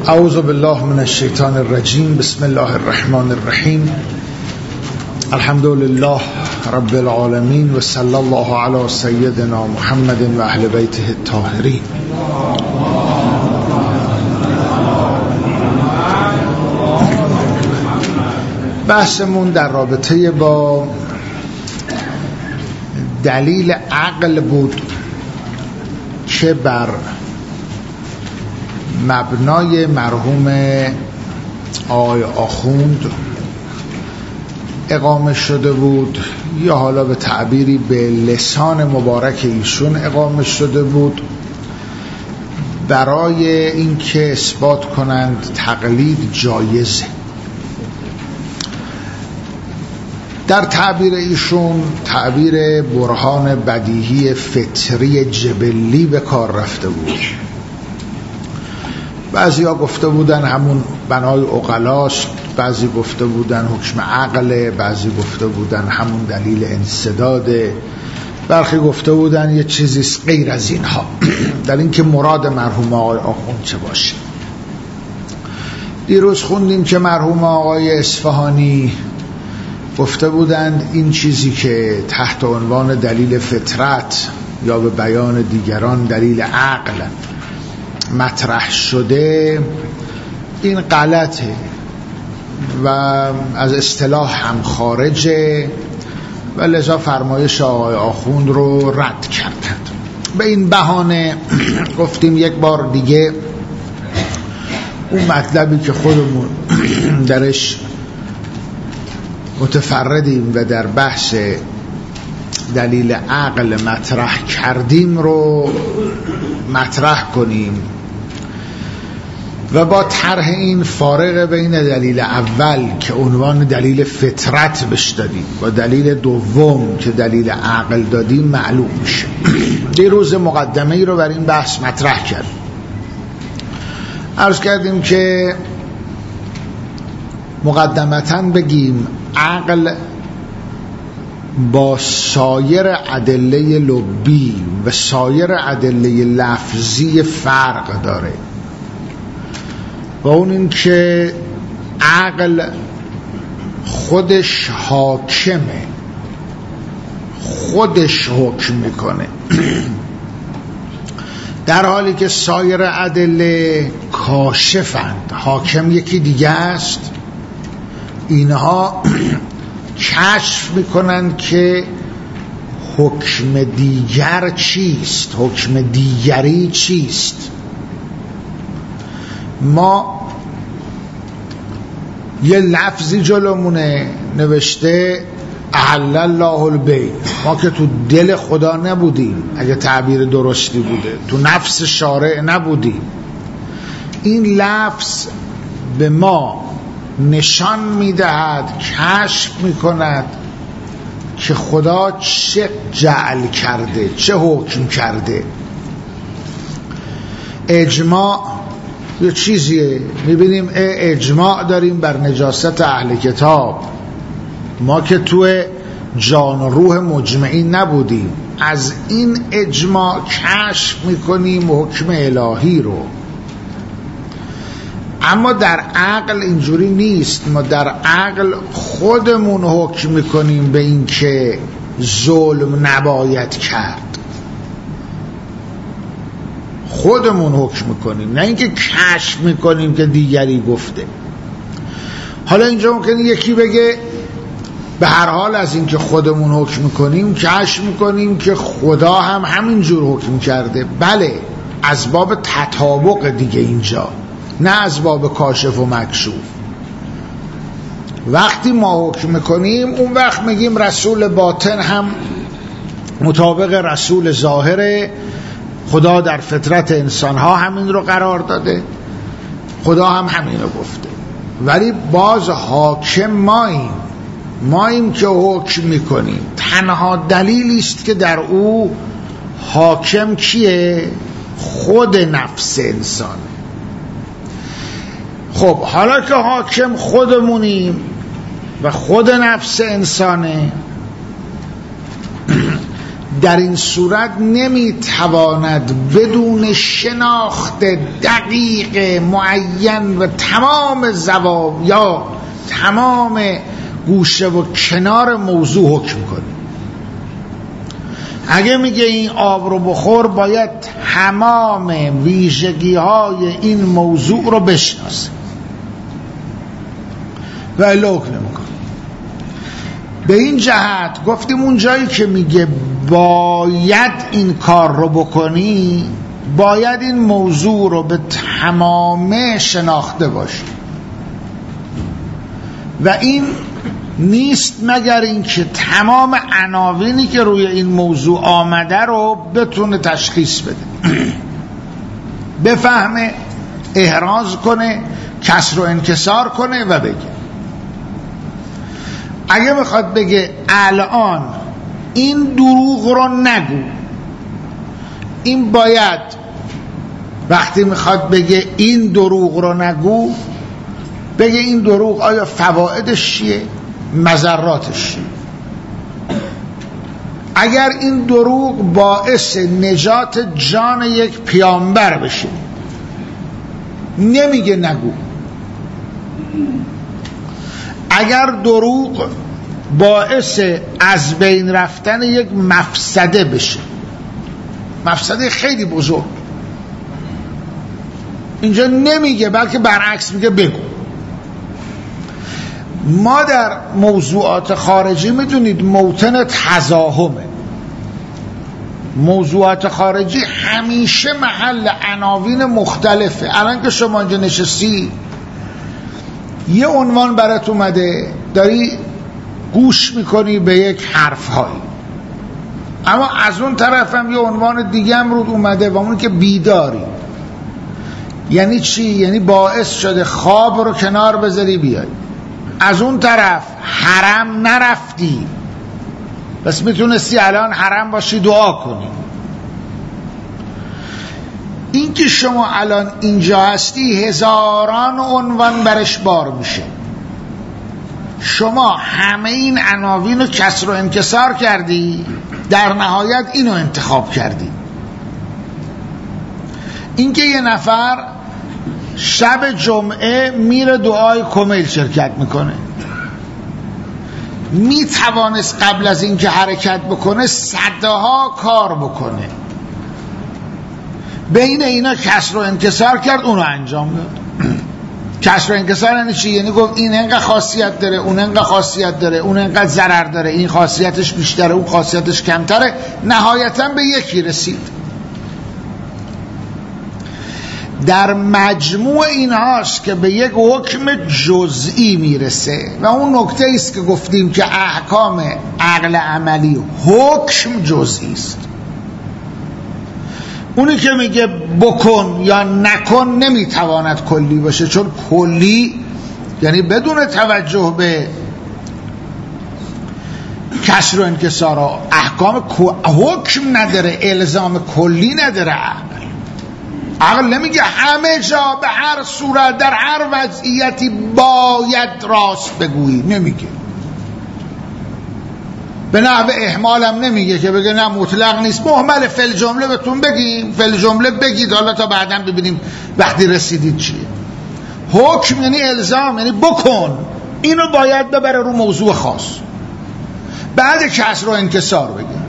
اعوذ بالله من الشیطان الرجیم. بسم الله الرحمن الرحیم. الحمد لله رب العالمین و صلی الله علی سیدنا محمد و اهل بیته الطاهرین. بحثمون در رابطه با دلیل عقل بود که بر مبنای مرحوم آقای آخوند اقامه شده بود، یا حالا به تعبیری به لسان مبارک ایشون اقامه شده بود، برای اینکه اثبات کنند تقلید جایزه. در تعبیر ایشون تعبیر برهان بدیهی فطری جبلی به کار رفته بود. بعضی ها گفته بودن همون بنای عقلاست، بعضی گفته بودن حکم عقله، بعضی گفته بودن همون دلیل انسداده، برخی گفته بودن یه چیزیست غیر از اینها. در این که مراد مرحوم آقای آخوند چه باشه. دیروز خوندیم که مرحوم آقای اصفهانی گفته بودند این چیزی که تحت عنوان دلیل فطرت یا به بیان دیگران دلیل عقل مطرح شده این غلطه و از اصطلاح هم خارجه و لذا فرمایش آقای آخوند رو رد کردند. به این بهانه گفتیم یک بار دیگه اون مطلبی که خودمون درش متفردیم و در بحث دلیل عقل مطرح کردیم رو مطرح کنیم و با طرح این فارق بین دلیل اول که عنوان دلیل فطرت بهش دادیم و دلیل دوم که دلیل عقل دادیم معلوم میشه. دیروز مقدمه ای رو بر این بحث مطرح کردیم. عرض کردیم که مقدمتاً بگیم عقل با سایر ادله لبی و سایر ادله لفظی فرق داره و اون این که عقل خودش حاکمه، خودش حکم میکنه، در حالی که سایر ادله کاشفند، حاکم یکی دیگه است. اینها کشف میکنن که حکم دیگر چیست، حکم دیگری چیست. ما یه لفظی جلومونه نوشته احل الله البیع، ما که تو دل خدا نبودیم، اگه تعبیر درستی بوده تو نفس شارع نبودیم، این لفظ به ما نشان میدهد، کشف میکند که خدا چه جعل کرده، چه حکم کرده. اجماع یه چیزیه، میبینیم اجماع داریم بر نجاست اهل کتاب، ما که تو جان و روح مجمعین نبودیم، از این اجماع کشف میکنیم حکم الهی رو. اما در عقل اینجوری نیست. ما در عقل خودمون حکم میکنیم به این که ظلم نباید کرد، خودمون حکم میکنیم، نه اینکه کشف میکنیم که دیگری گفته. حالا اینجا ممکنه یکی بگه به هر حال از اینکه خودمون حکم میکنیم کشف میکنیم که خدا هم همینجور حکم کرده. بله، از باب تطابق دیگه اینجا، نه از باب کاشف و مکشوف. وقتی ما حکم میکنیم اون وقت میگیم رسول باطن هم مطابق رسول ظاهره، خدا در فطرت انسانها همین رو قرار داده، خدا هم همین رو گفته. ولی باز حاکم ماییم که حکم میکنیم. تنها دلیلی است که در او حاکم کیه؟ خود نفس انسان. خب حالا که حاکم خودمونیم و خود نفس انسانه، در این صورت نمیتواند بدون شناخت دقیق معین و تمام زوایا تمام گوشه و کنار موضوع حکم کنه. اگه میگه این آب رو بخور باید تمام ویژگی های این موضوع رو بشناسه و الا حکم نمیکنه. به این جهت گفتیم اون جایی که میگه باید این کار رو بکنی باید این موضوع رو به تمامه شناخته باشی و این نیست مگر اینکه تمام عناوینی که روی این موضوع آمده رو بتونه تشخیص بده، بفهمه، احراز کنه، کسر و انکسار کنه و بگه. اگه میخواد بگه الان این دروغ رو نگو، این باید وقتی میخواد بگه این دروغ رو نگو بگه این دروغ آیا فوائدش چیه، مضراتش چیه. اگر این دروغ باعث نجات جان یک پیامبر بشه نمیگه نگو. اگر دروغ باعث از بین رفتن یک مفسده بشه، مفسده خیلی بزرگ، اینجا نمیگه بلکه برعکس میگه بگو. ما در موضوعات خارجی میدونید موطن تزاحمه. موضوعات خارجی همیشه محل عناوین مختلفه. الان که شما اینجا نشستی یه عنوان برات اومده، داری گوش میکنی به یک حرف هایی، اما از اون طرف هم یه عنوان دیگه هم رود اومده و اون که بیداری. یعنی چی؟ یعنی باعث شده خواب رو کنار بذاری بیای. از اون طرف حرم نرفتی بس میتونستی الان حرم باشی دعا کنی. این که شما الان اینجا هستی هزاران عنوان برش بار میشه. شما همه این عناوین رو کسر و انکسار کردی، در نهایت اینو انتخاب کردی. این که یه نفر شب جمعه میره دعای کمیل شرکت میکنه، میتوانست قبل از اینکه حرکت بکنه صدها کار بکنه، بین اینا کسر و انکسار کرد، اونو انجام داد. کسر و انکسار یعنی چی؟ یعنی گفت این انقدر خاصیت داره، اون انقدر خاصیت داره، اون انقدر ضرر داره، این خاصیتش بیشتره، اون خاصیتش کمتره، نهایتا به یکی رسید. در مجموع این هاست که به یک حکم جزئی میرسه و اون نکته ایست که گفتیم که احکام عقل عملی حکم جزئی است. اونی که میگه بکن یا نکن نمیتواند کلی باشه، چون کلی یعنی بدون توجه به کسر و انکسار احکام حکم نداره، الزام کلی نداره. عقل نمیگه همه جا به هر صورت در هر وضعیتی باید راست بگویی، نمیگه. به نحو احمال هم نمیگه که بگه نه مطلق نیست، محمل فل جمله بهتون بگیم، فل جمله بگید حالا تا بعدا ببینیم وقتی رسیدید چیه. حکم یعنی الزام، یعنی بکن، اینو باید ببره رو موضوع خاص، بعد کسر و انکسار بگیم.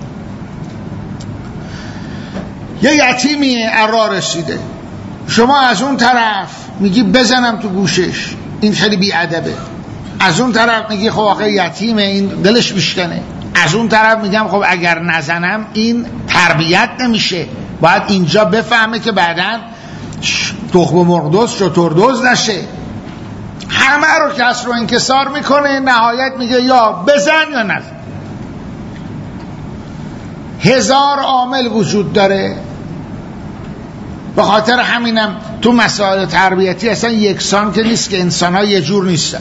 یه یتیمی ارا رسیده، شما از اون طرف میگی بزنم تو گوشش، این خیلی بیادبه. از اون طرف میگی خب آخه یتیمه، این دلش میشکنه. از اون طرف میگم خب اگر نزنم این تربیت نمیشه، باید اینجا بفهمه که بعداً تخم مرغ شتردوز نشه. همه رو کسر و انکسار میکنه، نهایت میگه یا بزن یا نزن. هزار عامل وجود داره. به خاطر همینم تو مسائل تربیتی اصلا یکسان که نیست، که انسان ها یه جور نیستن.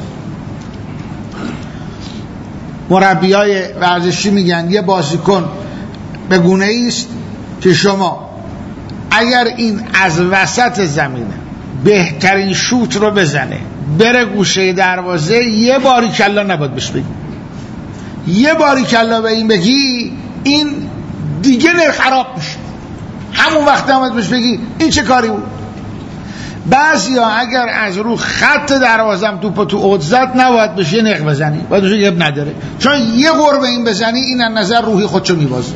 مربیای ورزشی میگن یه بازیکن به گونه ایست که شما اگر این از وسط زمینه بهترین شوت رو بزنه بره گوشه دروازه، یه باری کلا نباید بهش بگی. یه باری کلا به این بگی، این دیگه نرخ خراب میشه. همون وقت هم بهش بگی این چه کاری بود. بعضیا اگر از رو خط دروازم توپو تو اوت زد نباید بهش یه نق بزنی، باید بهش یه نداره، چون یه قربه این بزنی این از نظر روحی خودشو میبازه.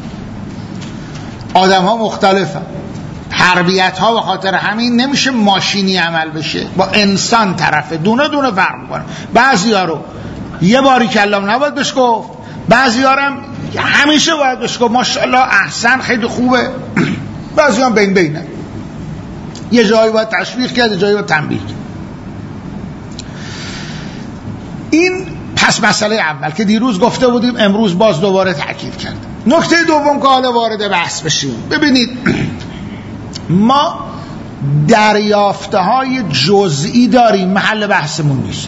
آدم ها مختلفن، تربیت ها به خاطر همین نمیشه ماشینی عمل بشه، با انسان طرفه دونه دونه فرق میکنه. بعضیا رو یه باری کلام نباید بهش گفت، بعضیا هم همیشه باید بهش گفت ماشاءالله احسن خیلی خوبه، بعضیا هم بین بینه، یه جایی باید تشویق کرد، یه جایی باید تنبیه کرد. این پس مسئله اول که دیروز گفته بودیم، امروز باز دوباره تأکید کرد. نکته دوم که حالا وارد بحث بشیم، ببینید ما دریافته های جزئی داریم، محل بحثمون نیست.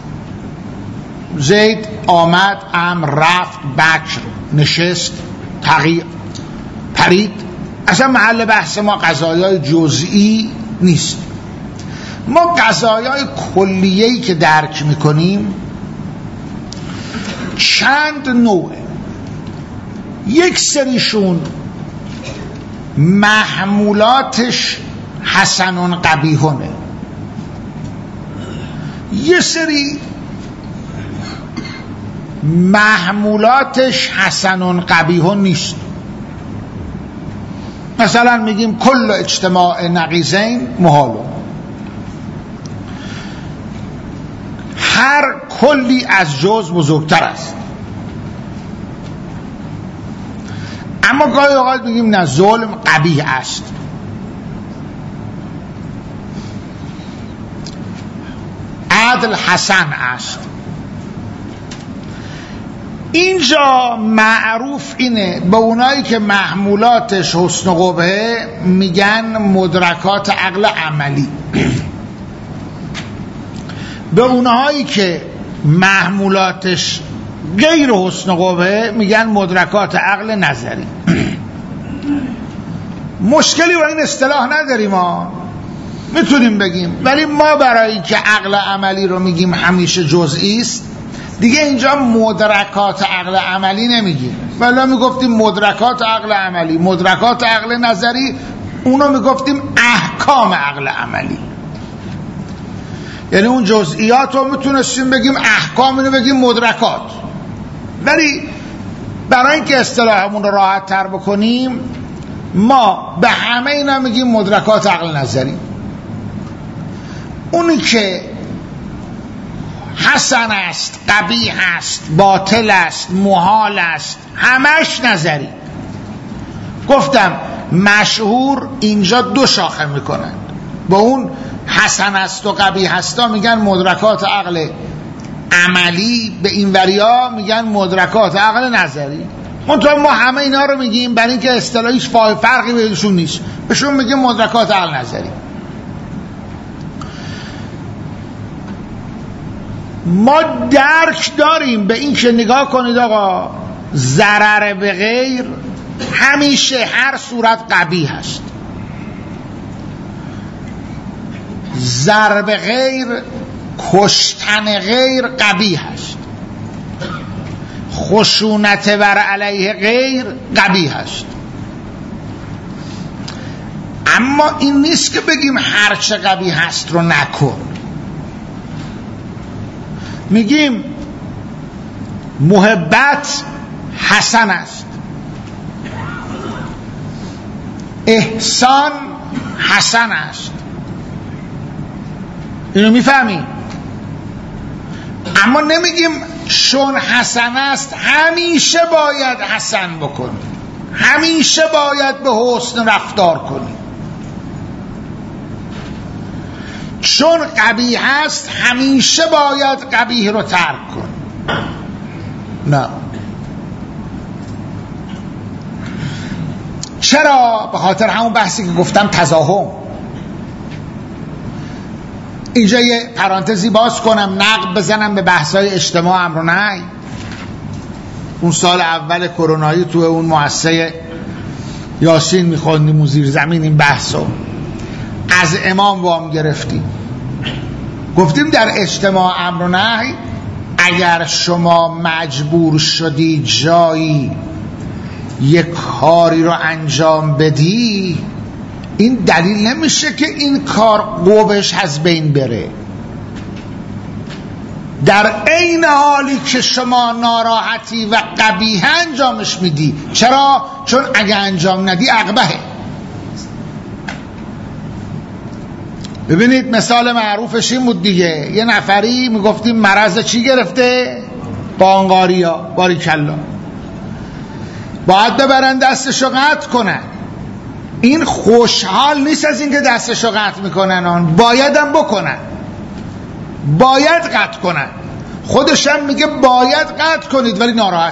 زید آمد، امر رفت، بکر نشست، تغییر پرید، اصلا محل بحث ما قضایای جزئی نیست. ما قضایای کلیه‌ای که درک میکنیم چند نوعه. یک سریشون محمولاتش حسن قبیحونه، یه سری محمولاتش حسن قبیحون نیست. مثلا میگیم کل اجتماع نقیضین محال، هر کلی از جز بزرگتر است. اما گاهی اوقات میگیم نه، ظلم قبیح است. عدل حسن است. اینجا معروف اینه به اونایی که محمولاتش حسن و قبحه میگن مدرکات عقل عملی، به اونهایی که محمولاتش غیر حسن و قبحه میگن مدرکات عقل نظری. مشکلی با این اصطلاح نداریم، ما میتونیم بگیم، ولی ما برای اینکه عقل عملی رو میگیم همیشه جزئی است، دیگه اینجا مدرکات عقل عملی نمیگیم، ولی میگفتیم مدرکات عقل عملی، مدرکات عقل نظری، اونو میگفتیم احکام عقل عملی. یعنی اون جزئیات رو میتونستیم بگیم احکام، اینو بگیم مدرکات. ولی برای اینکه اصطلاحمون رو راحت تر بکنیم، ما به همه اینا میگیم مدرکات عقل نظری. اونی که حسن است، قبیح است، باطل است، محال است، همش نظری. گفتم مشهور اینجا دو شاخه میکنند، با اون حسن است و قبیح هستا میگن مدرکات عقل عملی، به این وریا میگن مدرکات عقل نظری. منطقه ما همه اینا رو میگیم برای اینکه اصطلاحیش فرقی بهشون نیست، بهشون میگیم مدرکات عقل نظری. ما درک داریم به این که نگاه کنید آقا، ضرر به غیر همیشه هر صورت قبیح است. ضرر به غیر، کشتن غیر قبیح است. خشونت بر علیه غیر قبیح است. اما این نیست که بگیم هر چه قبیح است رو نکن. میگیم محبت حسن است، احسان حسن است، اینو میفهمیم. اما نمیگیم چون حسن است همیشه باید حسن بکنی، همیشه باید به حسن رفتار کنی. چون قبیح است همیشه باید قبیح رو ترک کن. نه. چرا؟ به خاطر همون بحثی که گفتم، تزاحم. اینجا یه پرانتزی باز کنم، نقب بزنم به بحث‌های اجتماع امر و نهی. اون سال اول کرونایی تو اون مؤسسه یاسین میخوندیم و زیر زمین این بحثو از امام وام گرفتیم. گفتیم در اجتماع امر و نهی اگر شما مجبور شدی جایی یک کاری رو انجام بدی، این دلیل نمیشه که این کار قوبش از بین بره. در عین حالی که شما ناراحتی و قبیح انجامش میدی. چرا؟ چون اگه انجام ندی عقبهه. ببینید مثال معروفش این بود دیگه، یه نفری میگفتیم مرض چی گرفته؟ قانقاریا. باریکلا. باید ببرن دستشو قطع کنن. این خوشحال نیست از اینکه دستشو قطع میکنن، بایدم بکنن، باید قطع کنن. خودشم میگه باید قطع کنید ولی ناراحت.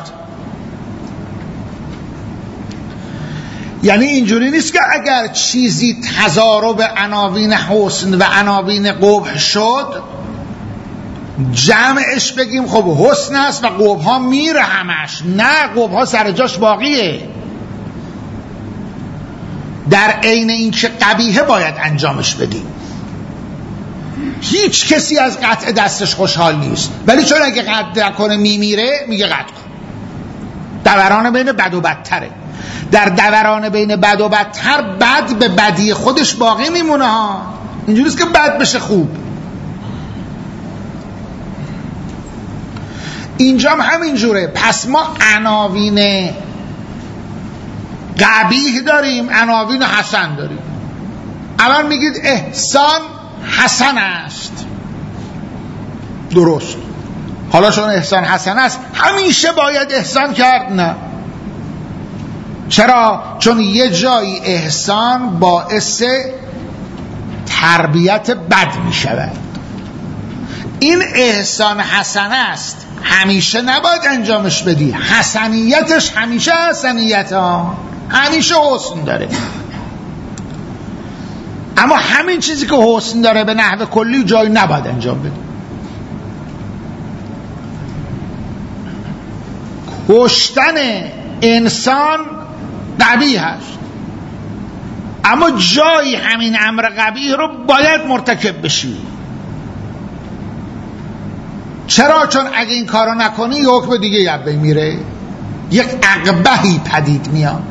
یعنی اینجوری نیست که اگر چیزی تضارب عناوین حسن و عناوین قبح شد جمعش بگیم خب حسن است و قبح ها میره همش. نه، قبح ها سر جاش باقیه. در عین این که قبیحه باید انجامش بدیم. هیچ کسی از قطع دستش خوشحال نیست، ولی چون اگه قطع کنه میمیره میگه قطع کن. دوران بین بد و بدتره. در دوران بین بد و بدتر بد به بدی خودش باقی میمونه ها. اینجوری است که بد بشه خوب. اینجا هم همینجوره. پس ما عناوین قبیح داریم، عناوین حسن داریم. الان میگید احسان حسن است، درست. حالا چون احسان حسن است همیشه باید احسان کرد؟ نه. چرا؟ چون یه جایی احسان باعث تربیت بد می شود. این احسان حسن است، همیشه نباید انجامش بدی. حسنیتش همیشه حسنیت ها، همیشه حسن داره. اما همین چیزی که حسن داره به نحو کلی جایی نباید انجام بدی. کشتن انسان قبیح هست، اما جایی همین امر قبیح رو باید مرتکب بشی. چرا؟ چون اگه این کارو نکنی یه حکم دیگه یبه میره، یک عقبهی پدید میاد.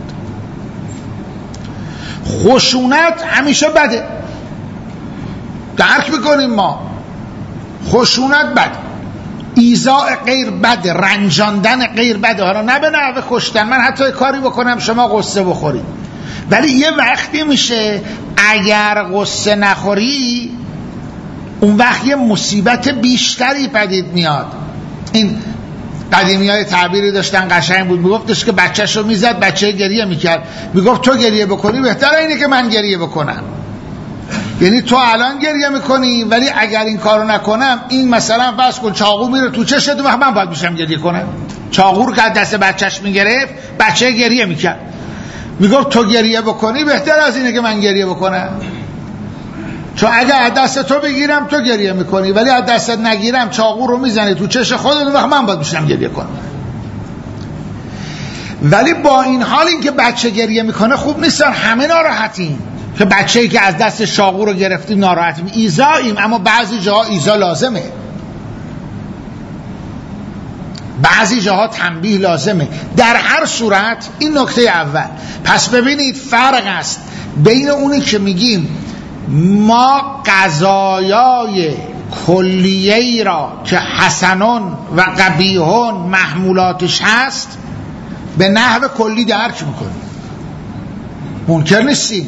خشونت همیشه بده، درک میکنیم ما. خشونت بده، ایذاء غیر بده، رنجاندن غیر بده. حالا نه به نحو کشتن، من حتی کاری بکنم شما قصه بخورید، ولی یه وقتی میشه اگر قصه نخوری اون وقت یه مصیبت بیشتری پدید میاد. این قدیمی های تعبیری داشتن قشنگ بود، میگفتش که بچه‌شو میزد، بچه گریه میکرد، میگفت تو گریه بکنی بهتره اینه که من گریه بکنم. یعنی تو الان گریه میکنی ولی اگر این کارو نکنم، این مثلا فرض کن چاقو میره تو چشت، و من باید میشم گریه کنم. چاقو رو که دست بچهش میگرفت بچه گریه میکرد، میگفت تو گریه بکنی بهتر از اینه که من گریه بکنم، چون اگر از دست تو بگیرم تو گریه میکنی، ولی از دستت نگیرم چاقو رو میزنی تو چش خودت، و من باید میشم گریه کنم. ولی با این حال این که بچه گریه میکنه خوب نیستن، همه ناراحتیم که بچه‌ای که از دست چاقو رو گرفتیم ناراحتیم، ایذاییم. اما بعضی جاها ایذا لازمه، بعضی جاها تنبیه لازمه. در هر صورت این نکته اول. پس ببینید فرق است بین اونی که میگیم ما قضایای کلیه‌ای را که حسنون و قبیحون محمولاتش هست به نحو کلی درک میکنیم، منکر نیستیم،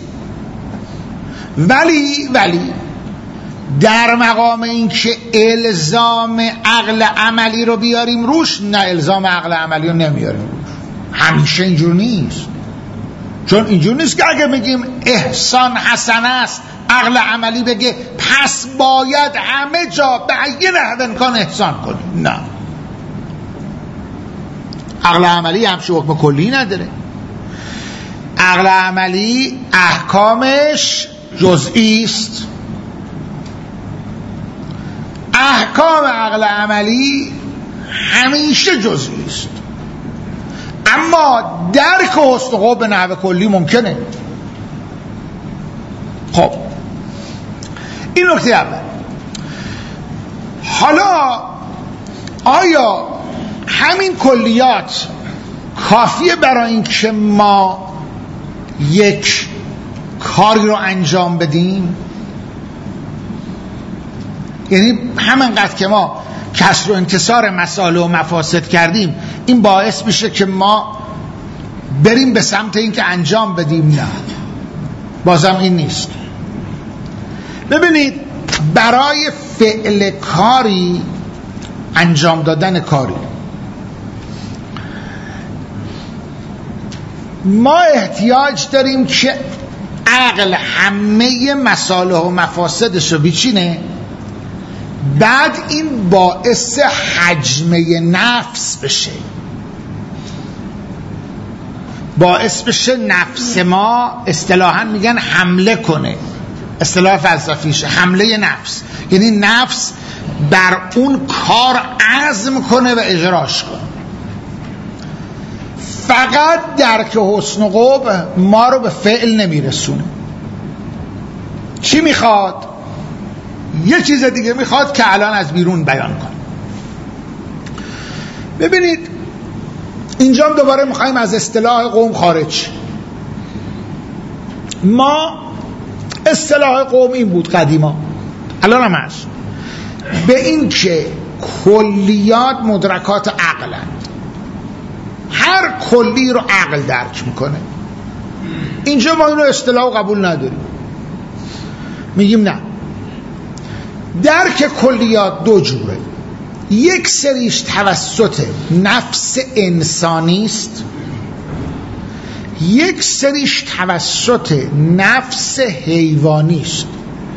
ولی در مقام این که الزام عقل عملی رو بیاریم روش، نه، الزام عقل عملی رو نمیاریم روش. همیشه اینجور نیست. چون اینجور نیست که اگه بگیم احسان حسن است عقل عملی بگه پس باید همه جا به یه نحو امکان احسان کنیم. نه، عقل عملی همشه حکم کلی نداره. عقل عملی احکامش جزئی است. احکام عقل عملی همیشه جزئی است، اما درک حسن و به نحو کلی ممکنه. خب این نکته اول. حالا آیا همین کلیات کافیه برای این که ما یک کاری رو انجام بدیم؟ یعنی همانقدر که ما کسر و انکسار مصالح و مفاسد کردیم این باعث میشه که ما بریم به سمت این که انجام بدیم؟ نه، بازم این نیست. ببینید، برای فعل کاری، انجام دادن کاری، ما احتیاج داریم که عقل همه مصالح و مفاسدش رو بیچینه، بعد این باعث حجمه نفس بشه، باعث بشه نفس ما، اصطلاحاً میگن حمله کنه، اصطلاح فلسفیشه حمله نفس، یعنی نفس بر اون کار عزم کنه و اجراش کنه. فقط درک حسن و قبح ما رو به فعل نمیرسونه. چی میخواد؟ یه چیز دیگه میخواد که الان از بیرون بیان کنه. ببینید، اینجا دوباره میخوایم از اصطلاح قوم خارج. ما اصطلاح قوم این بود قدیما، الان هم هست، به این که کلیات مدرکات عقلن، هر کلی رو عقل درک میکنه. اینجا ما اینو اصطلاح قبول نداریم، میگیم نه، درک کلیات دو جوره، یک سریش توسط نفس انسانی است، یک سریش توسط نفس حیوانی است.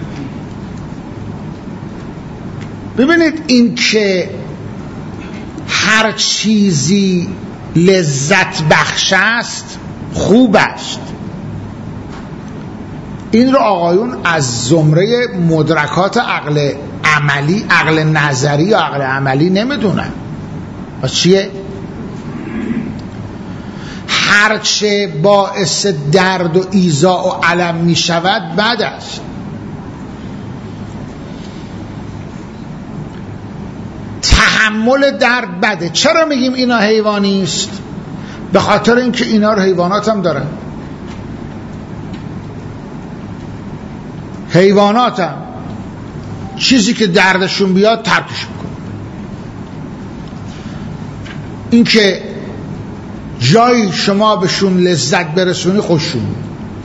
ببینید، این که هر چیزی لذت بخش است خوب است، این رو آقایون از زمره مدرکات عقل عملی، عقل نظری یا عقل عملی نمیدونن. و چیه؟ هرچه باعث درد و ایذا و الم می شود بد است. تحمل درد بده. چرا میگیم اینا حیوانی است؟ به خاطر اینکه اینا رو حیوانات هم دارن. حیوانات هم چیزی که دردشون بیاد ترکش میکنه. این که جایی شما بهشون لذت برسونی خوششون میاد.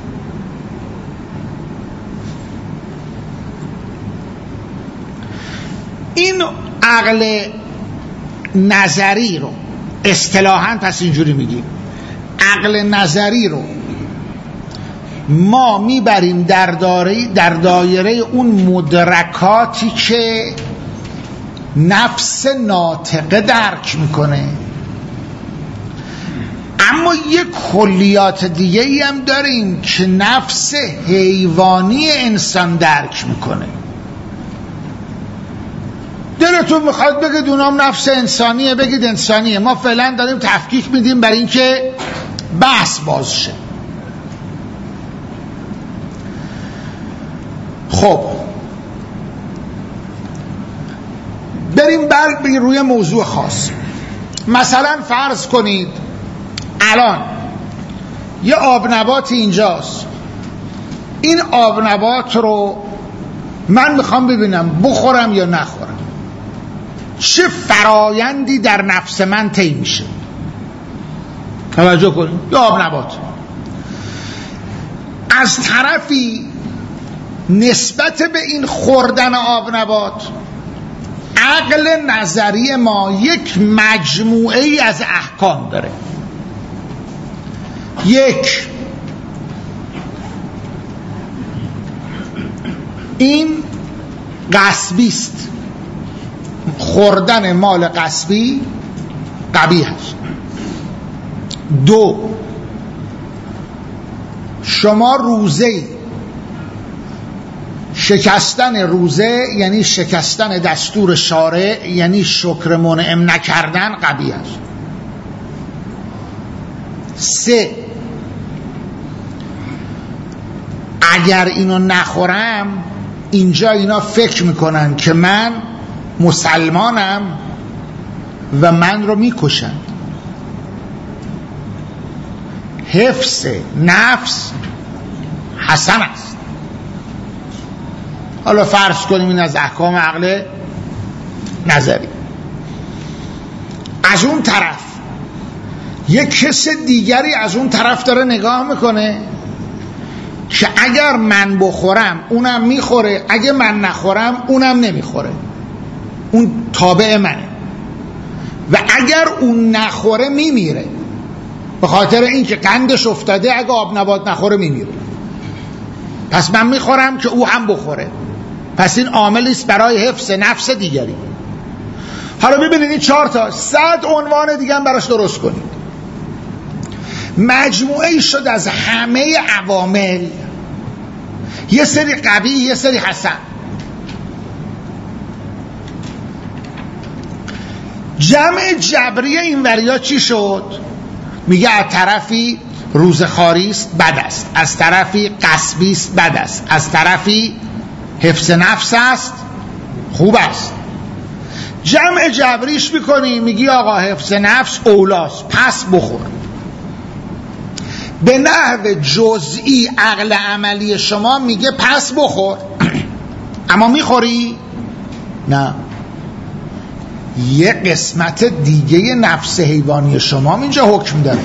این عقل نظری رو اصطلاحاً پس اینجوری میگیم، عقل نظری رو ما میبریم در دایره اون مدرکاتی که نفس ناطقه درک میکنه. اما یک کلیات دیگه ای هم داریم که نفس حیوانی انسان درک میکنه. دلتون میخواد بگید اونام نفس انسانیه، بگید انسانیه. ما فعلا داریم تفکیک میدیم برای اینکه بحث باز شه. خب بریم روی موضوع خاص. مثلا فرض کنید الان یه آب نبات اینجاست، این آب نبات رو من میخوام ببینم بخورم یا نخورم، چه فرایندی در نفس من طی میشه. توجه کنید، یه آب نبات از طرفی نسبت به این خوردن آب نبات عقل نظری ما یک مجموعه ای از احکام داره. یک، این غصبی است، خوردن مال غصبی قبیح است. دو، شما روزه، شکستن روزه یعنی شکستن دستور شارع، یعنی شکر منعم نکردن قبیح است. سه، اگر اینو نخورم اینجا اینا فکر میکنن که من مسلمانم و من رو میکشن. حفظ نفس حسن است. حالا فرض کنیم این از احکام عقل نظری. از اون طرف یک کس دیگری از اون طرف داره نگاه میکنه که اگر من بخورم اونم میخوره، اگه من نخورم اونم نمیخوره، اون تابع منه، و اگر اون نخوره میمیره، به خاطر اینکه قندش افتاده، اگه آب نبات نخوره میمیره. پس من میخورم که او هم بخوره. پس این عاملی است برای حفظ نفس دیگری. حالا ببینید این 4 تا 100 عنوان دیگه هم براش درست کنید. مجموعه شد از همه عوامل، یه سری قوی یه سری حسن. جمع جبری این وریا چی شد؟ میگه از طرفی روزخواری است بد است، از طرفی غصبی است بد است، از طرفی حفظ نفس است خوب است. جمع جبریش میکنی، میگی آقا حفظ نفس اولاست پس بخور. به نحو جزئی عقل عملی شما میگه پس بخور. اما میخوری؟ نه. یه قسمت دیگه نفس حیوانی شما اینجا حکم داره.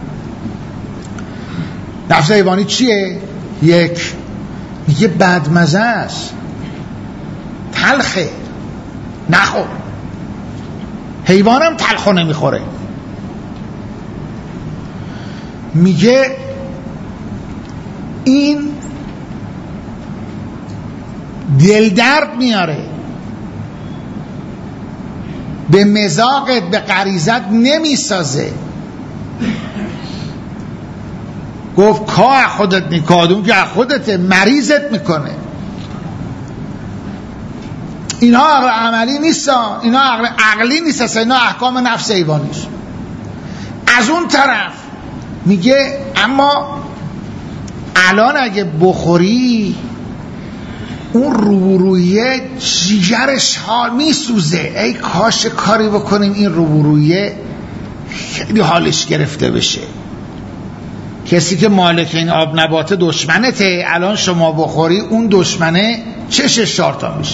نفس حیوانی چیه؟ یک، میگه بدمزه است، تلخه، نخور. حیوانم تلخو نمیخوره. میگه این دل درد میاره، به مزاقت به غریزت نمیسازه. گفت که خودت نیکادون که خودت مریضت میکنه. اینا عقل عملی نیستن، اینا عقلی نیست، اینا احکام نفس حیوانیست. از اون طرف میگه اما الان اگه بخوری اون روبرویه جیگرش حال میسوزه، ای کاش کاری بکنیم این روبرویه خیلی حالش گرفته بشه. کسی که مالک این آب نبات دشمنته، الان شما بخوری اون دشمنه چشش شارتا میشه.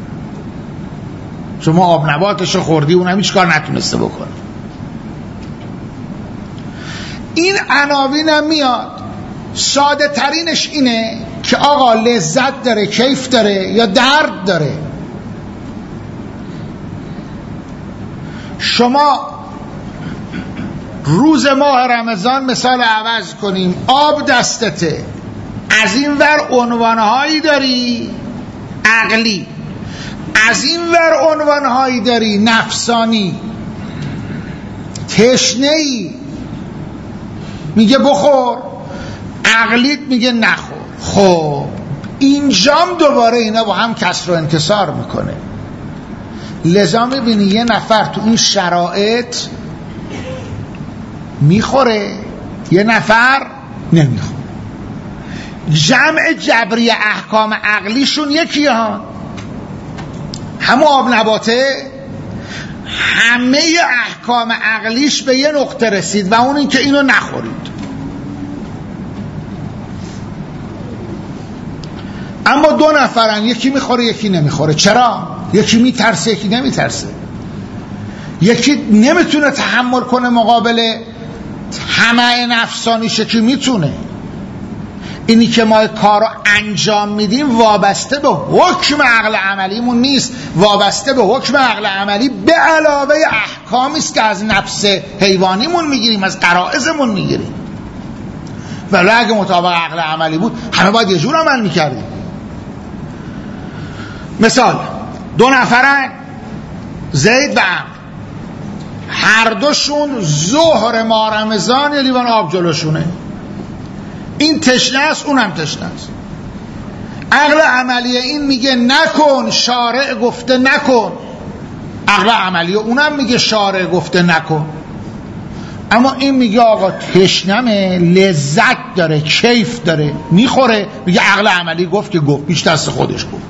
شما آب نباتشو خوردی اونم هیچ کار نتونسته بکنه. این عناوین هم میاد. ساده ترینش اینه که آقا لذت داره، کیف داره یا درد داره. شما روز ماه رمضان مثال عوض کنیم، آب دستته، از این ور عنوانهایی داری عقلی، از این ور عنوانهایی داری نفسانی. تشنه‌ای میگه بخور، عقلیت میگه نخور. خب اینجام دوباره اینا با هم کسر و انکسار میکنه. لذا میبینی یه نفر تو این شرایط میخوره، یه نفر نمیخوره. جمع جبری احکام عقلیشون یکی ها، همون آب نباته همه احکام عقلیش به یه نقطه رسید و اون این که اینو نخورید. اما 2 نفرن، یکی میخوره یکی نمیخوره. چرا؟ یکی میترسه یکی نمیترسه. یکی نمیتونه تحمل کنه مقابل طمع نفسانیش، که میتونه. اینی که ما کارو انجام میدیم وابسته به حکم عقل عملیمون نیست، وابسته به حکم عقل عملی به علاوه احکامی است که از نفس حیوانیمون میگیریم، از غرائزمون میگیریم. ولی اگه مطابق عقل عملی بود همه باید یه جور عمل میکردیم. مثال 2 نفرن، زید و عمرو، هر دوشون ظهر ماه رمضان یه لیوان آب جلوشونه. این تشنه است اونم تشنه است. عقل عملی این میگه نکن، شارع گفته نکن. عقل عملی اونم میگه شارع گفته نکن. اما این میگه آقا تشنمه، لذت داره، کیف داره، میخوره. میگه عقل عملی گفت که گفت، بیش دست خودش گفت.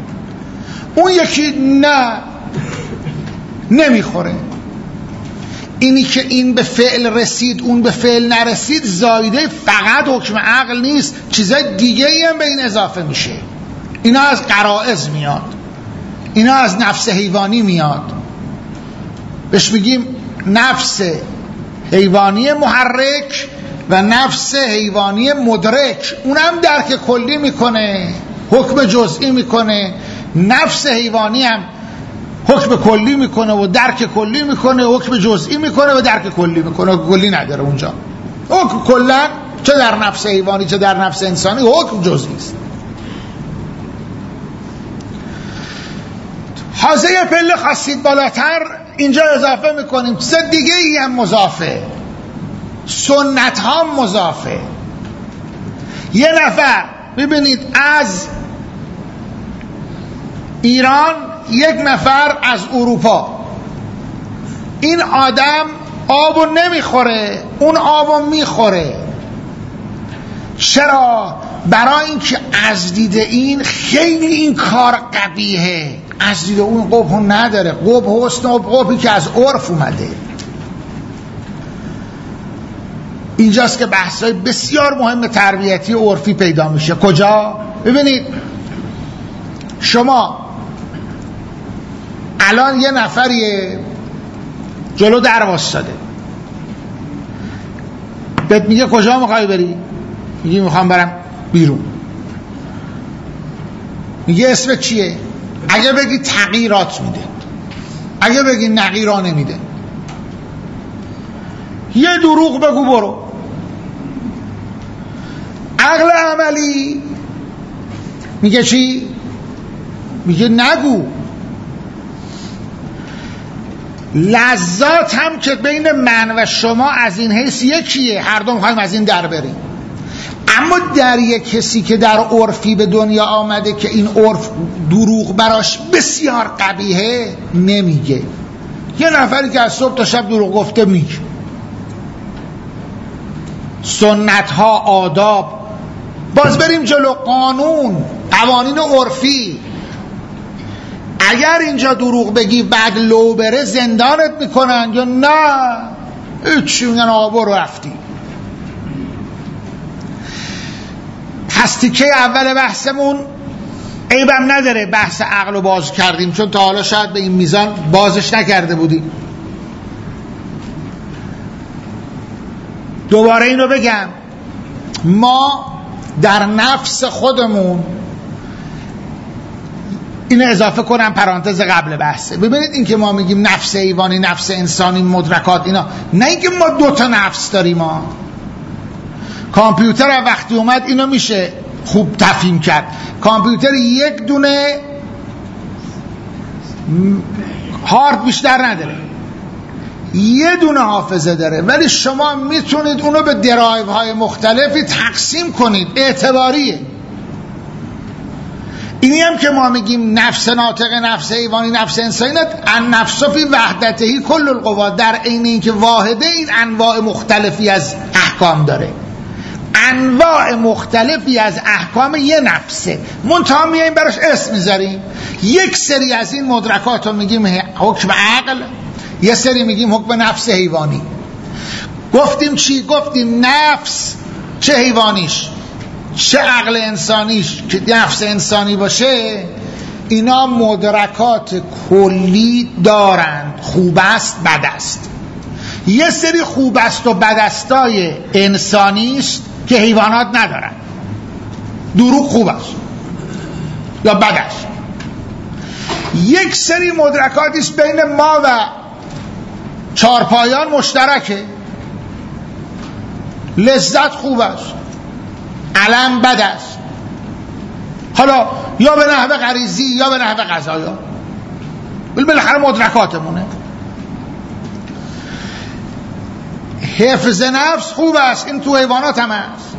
اون یکی نه، نمیخوره. اینی که این به فعل رسید اون به فعل نرسید زایده فقط حکم عقل نیست، چیزای دیگه هم به این اضافه میشه. اینا از غرائز میاد، اینا از نفس حیوانی میاد، بهش میگیم نفس حیوانی محرک و نفس حیوانی مدرک. اونم درک کلی میکنه، حکم جزئی میکنه. نفس حیوانی هم حکم کلی میکنه و درک کلی میکنه، حکم جزئی میکنه و درک کلی میکنه. کلی نداره اونجا. حکم کلا چه در نفس حیوانی چه در نفس انسانی حکم جزئی است. حاضر پله خواستید بالاتر اینجا اضافه میکنیم چیز دیگه ای هم مضافه، سنت ها مضافه. یه نفر ببینید از ایران، یک نفر از اروپا، این آدم آبو نمیخوره، اون آبو میخوره. چرا؟ برای اینکه از دید این خیلی این کار قبیحه، از دید اون قبح نداره. قبح حسن و قبحی که از عرف اومده. اینجاست که بحثای بسیار مهم تربیتی و عرفی پیدا میشه. کجا؟ ببینید شما الان یه نفریه جلو در واسطاده، بهت میگه کجا میخوای بری؟ میگی میخوام برم بیرون. میگه اسمت چیه؟ اگه بگی تغییرات میده، اگه بگی نغیرا نمیده. یه دروغ بگو برو. عقل عملی میگه چی؟ میگه نگو. لذات هم که بین من و شما از این حیث یکیه، هر دو میخوایم از این در بریم. اما در یک کسی که در عرفی به دنیا آمده که این عرف دروغ براش بسیار قبیحه نمیگه. یه نفری که از صبح تا شب دروغ گفته میگه. سنت ها، آداب. باز بریم جلو، قانون، قوانین عرفی. اگر اینجا دروغ بگی بعد لو بره زندانت میکنن یا نه هیچی، میگن آقا برو رفتی. پس تیکه اول بحثمون عیبم نداره بحث عقل رو باز کردیم، چون تا حالا شاید به این میزان بازش نکرده بودیم. دوباره اینو بگم، ما در نفس خودمون، اینو اضافه کنم پرانتز قبل بحثه. ببینید این که ما میگیم نفس حیوانی، نفس انسانی، مدرکات، اینا نه اینکه ما دوتا نفس داریم. ما کامپیوتر وقتی اومد اینو میشه خوب تفهیم کرد. کامپیوتر یک دونه هارد بیشتر نداره، یه دونه حافظه داره، ولی شما میتونید اونو به درایو های مختلفی تقسیم کنید. اعتباریه. اینی هم که ما میگیم نفس ناطق، نفس حیوانی، نفس انسانی، النفس فی وحدته کل القوا، در عین اینکه واحده، این انواع مختلفی از احکام داره. انواع مختلفی از احکام یه نفسه، منتها میاییم براش اسم میذاریم. یک سری از این مدرکات رو میگیم حکم عقل، یه سری میگیم حکم نفس حیوانی. گفتیم چی؟ گفتیم نفس چه حیوانیش چه عقل انسانیش که نفس انسانی باشه، اینا مدرکات کلی دارند. خوب است، بد است. یه سری خوب است و بد استای انسانیست که حیوانات ندارن. دروغ خوب است یا بد است. یک سری مدرکاتیست بین ما و چارپایان مشترکه. لذت خوب است، علم بد است. حالا یا به نحو غریزی یا به نحو قضایا، بالاخره مدرکاتمونه. حفظ نفس خوب است، این تو حیوانات هم هست.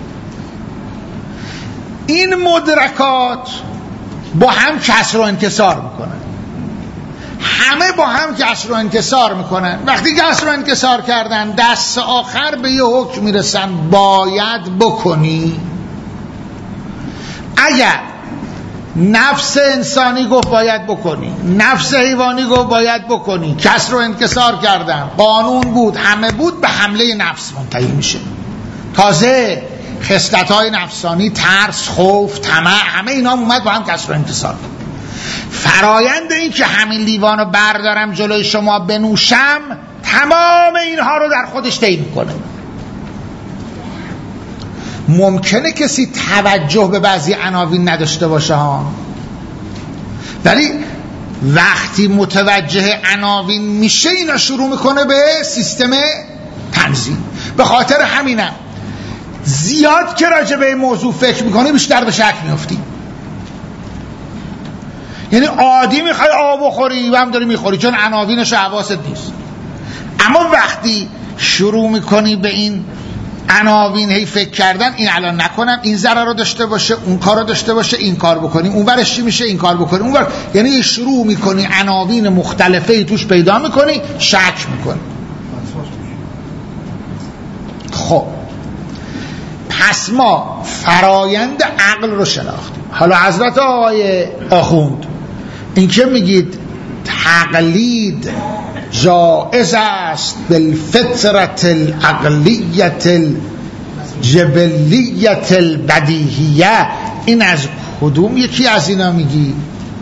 این مدرکات با هم کسر و انکسار میکنن، همه با هم کسر و انکسار میکنن. وقتی کسر و انکسار کردن دست آخر به یه حکم میرسن باید بکنی. اگر نفس انسانی گفت باید بکنی، نفس حیوانی گفت باید بکنی، کسر و انکسار کردن، قانون بود، همه بود، به حمله نفس منتهی میشه. تازه خصلت‌های نفسانی، ترس، خوف، طمع، همه اینا اومد با هم کسر و انکسار. فرایند این که همین لیوان رو بردارم جلوی شما بنوشم تمام اینها رو در خودش طی میکنه. ممکنه کسی توجه به بعضی عناوین نداشته باشه ها، ولی وقتی متوجه عناوین میشه اینا شروع میکنه به سیستم تنظیم. به خاطر همینم زیاد که راجع به این موضوع فکر میکنی بیشتر به شک میفتی. یعنی عادی میخوای آب بخوری و هم داری میخوری چون عناوینش حواست نیست، اما وقتی شروع میکنی به این عناوین هی فکر کردن، این الان نکنم، این ضرر رو داشته باشه، اون کار رو داشته باشه، این کار بکنیم، اون ورش چی میشه، این کار بکنیم، اون ور، یعنی شروع میکنی عناوین مختلفه توش پیدا میکنی، شک میکنی. خب پس ما فرایند عقل رو شناختیم. حالا حضرت آقای آخوند این که میگید تقلید جائز است بالفطرت العقلیت الجبلیت البدیهیه، این از کدوم یکی از اینا میگی؟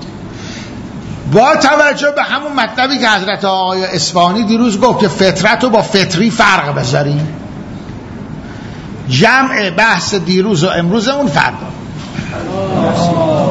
با توجه به همون مطلبی که حضرت آقای اصفهانی دیروز گفت که فطرت رو با فطری فرق بذاریم، جمع بحث دیروز و امروزمون فردا.